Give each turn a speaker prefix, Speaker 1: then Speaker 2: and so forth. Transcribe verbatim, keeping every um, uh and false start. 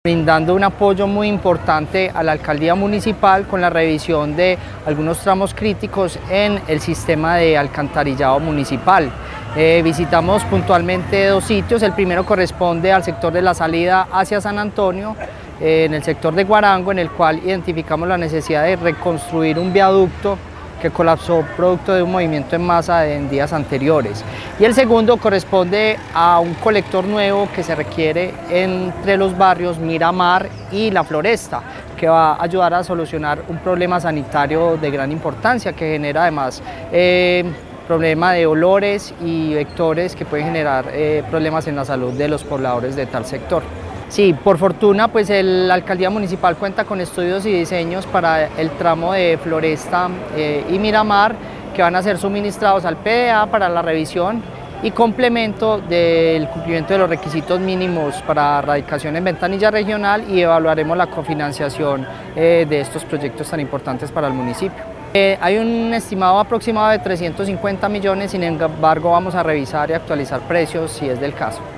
Speaker 1: brindando un apoyo muy importante a la alcaldía municipal con la revisión de algunos tramos críticos en el sistema de alcantarillado municipal. Eh, visitamos puntualmente dos sitios. El primero corresponde al sector de la salida hacia San Antonio, eh, en el sector de Guarango, en el cual identificamos la necesidad de reconstruir un viaducto que colapsó producto de un movimiento en masa en días anteriores. Y el segundo corresponde a un colector nuevo que se requiere entre los barrios Miramar y La Floresta, que va a ayudar a solucionar un problema sanitario de gran importancia que genera además eh, problema de olores y vectores que pueden generar eh, problemas en la salud de los pobladores de tal sector. Sí, por fortuna, pues el, la alcaldía municipal cuenta con estudios y diseños para el tramo de Floresta eh, y Miramar, que van a ser suministrados al P D A para la revisión y complemento del cumplimiento de los requisitos mínimos para radicación en ventanilla regional, y evaluaremos la cofinanciación eh, de estos proyectos tan importantes para el municipio. Eh, hay un estimado aproximado de trescientos cincuenta millones, sin embargo vamos a revisar y actualizar precios si es del caso.